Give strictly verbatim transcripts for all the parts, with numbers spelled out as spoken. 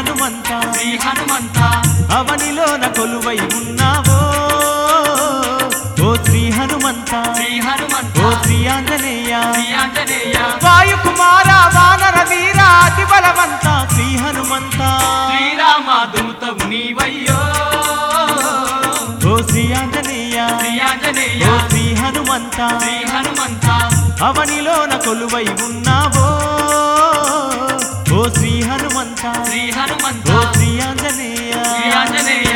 హనుమంత శ్రీ హనుమంత అవనిలోన కొలువై ఉన్నావో ఓ శ్రీ హనుమంత శ్రీ హనుమంత ఓ శ్రీ ఆంజనేయ శ్రీ ఆంజనేయ వాయుకుమార వానర వీర అతి బలవంత శ్రీ హనుమంత శ్రీరామ దూతవు నీవయ్యో ఓ శ్రీ ఆంజనేయ శ్రీ ఆంజనేయ ఓ శ్రీ హనుమంత శ్రీ హనుమంత అవనిలోన కొలువై ఉన్నావో ఓ శ్రీ హనుమంత శ్రీ హనుమంత ఓ శ్రీ ఆంజనేయ శ్రీ ఆంజనేయ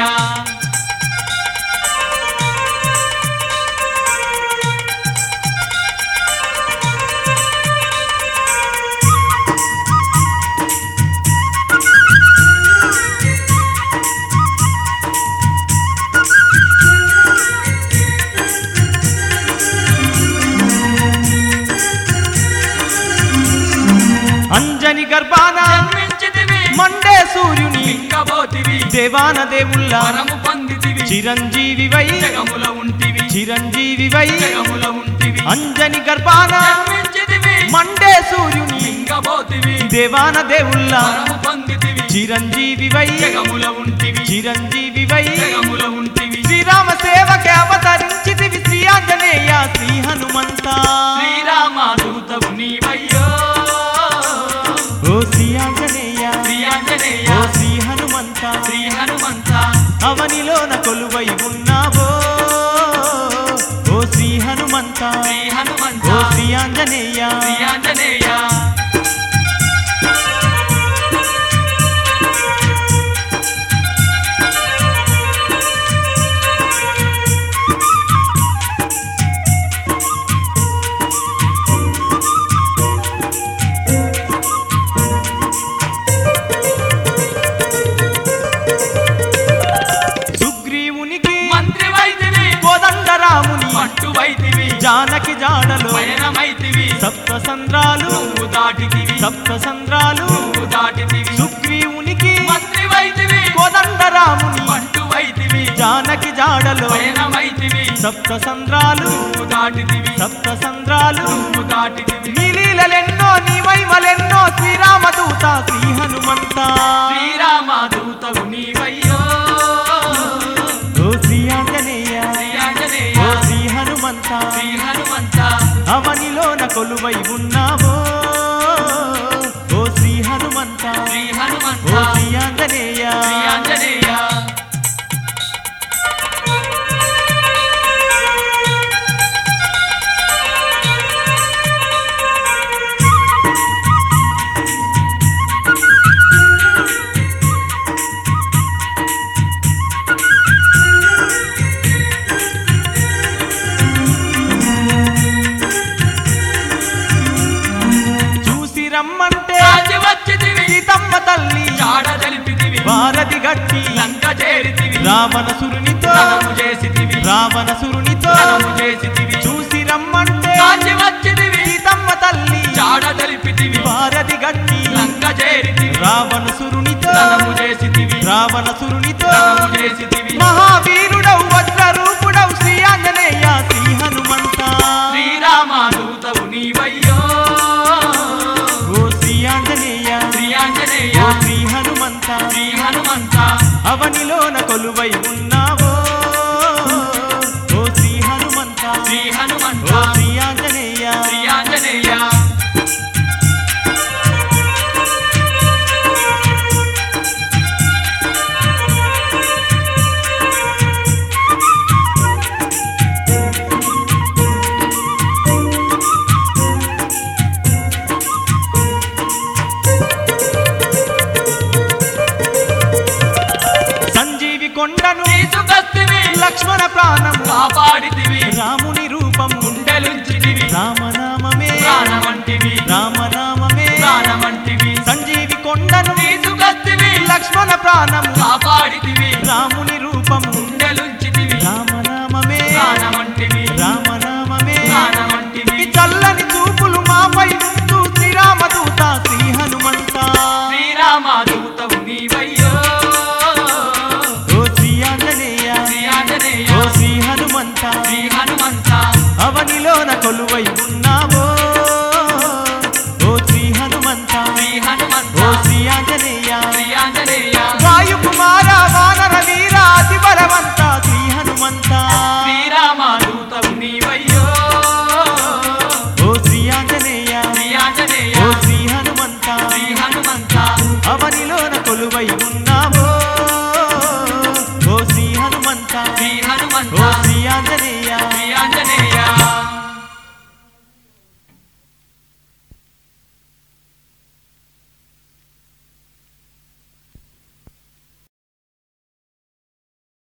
అంజని గర్భాన జన్మించితివి మండే సూర్యుని ఇంకబోతివి దేవాన దేవుళ్ళ వరము పొందితివి చిరంజీవివై జగముల ఉంటివి చిరంజీవివై జగముల ఉంటివి అంజని గర్భాన జన్మించితివి మండే సూర్యుని ఇంకబోతివి దేవాన దేవుళ్ళ వరము పొందితివి చిరంజీవివై జగముల ఉంటివి చిరంజీవివై జగముల ఉంటివి శ్రీరామ సేవకే అవతరించితివి శ్రీ ఆంజనేయ శ్రీ హనుమంత శ్రీరామ దూతవు నీవయ్యో ఓ శ్రీ ఆంజనేయ శ్రీ ఆంజనేయ ఓ శ్రీ హనుమంత శ్రీ హనుమంత అవనిలోన కొలువై ఉన్నావో ఓ శ్రీ హనుమంత శ్రీ హనుమంత ఓ శ్రీ ఆంజనేయ శ్రీ ఆంజనేయ సుగ్రీవునికి మంత్రి వైతివి కోదండరాముని పట్టు వైతివి జానకి జాడలో పయనమైతివి సప్త సంద్రాలు నువ్వు దాటితివి సప్త సంద్రాలు నువ్వు దాటితివి సుగ్రీవునికి మంత్రి వైతివి కోదండరాముని పట్టు వైతివి జానకి జాడలో పయనమైతివి సప్త సంద్రాలు నువ్వు దాటితివి సప్త సంద్రాలు నువ్వు దాటితివి నీ లీలలెన్నో నీ వైమలెన్నో శ్రీరామదూత శ్రీ హనుమంత శ్రీరామ దూతవు నీవయ్యో ఓ శ్రీ ఆంజనేయ శ్రీ ఆంజనేయ ఓ శ్రీ హనుమంత శ్రీ హనుమంత అవనిలోన కొలువై ఉన్నావో ఓ శ్రీ హనుమంత శ్రీ హనుమంత ఓ శ్రీ ఆంజనేయ శ్రీ ఆంజనేయ చూసి రమ్మంటే రాజు వచ్చితివి సీతమ్మ తల్లి చాడ తెలిపితివి భారతి గట్టి లంక చేరితివి రావణసురునితో రణము చేసితివి రావణసురునితో రణము చేసితివి చూసి రమ్మంటే రాజు వచ్చితివి సీతమ్మ తల్లి చాడ తెలిపితివి భారతి గట్టి లంక చేరితివి రావణసురునితో రణము చేసితివి రావణసురునితో రణము చేసితివి మహావీరుడవు వజ్ర రూపుడవు శ్రీ ఆంజనేయ శ్రీ హనుమంత శ్రీరామ దూతవు నీవయ్యో ఓ శ్రీ ఆంజనేయ శ్రీ ఆంజనేయ ఓ శ్రీ హనుమంత శ్రీ హనుమంత అవనిలోన కొలువై ఉన్నావో ఓ శ్రీ హనుమంత శ్రీ హనుమంత ఓ శ్రీ ఆంజనేయ శ్రీ ఆంజనేయ సంజీవి కొండను తీసుకొస్తివి లక్ష్మణ ప్రాణము కాపాడితివి రాముని రూపము గుండెలుంచితివి రామనామమే ప్రాణమంటివి రామనామమే ప్రాణమంటివి సంజీవి కొండను తీసుకొస్తివి లక్ష్మణ ప్రాణము కాపాడితివి రాముని రూపము గుండెలుంచితివి రామనామమే ప్రాణమంటివి రామనామమే ప్రాణమంటివి ఈ చల్లని చూపులు మాపై ఉంటూ శ్రీరామదూత శ్రీ హనుమంత శ్రీరామ దూతవు నీవయ్యో ఓ శ్రీ ఆంజనేయ శ్రీ ఆంజనేయ ఓ శ్రీ హనుమంత శ్రీ హనుమంత అవనిలోన కొలువై ఉన్నావో ఓ శ్రీ హనుమంత శ్రీ హనుమంత ఓ శ్రీ ఆంజనేయ శ్రీ ఆంజనేయ కొలువై ఉన్న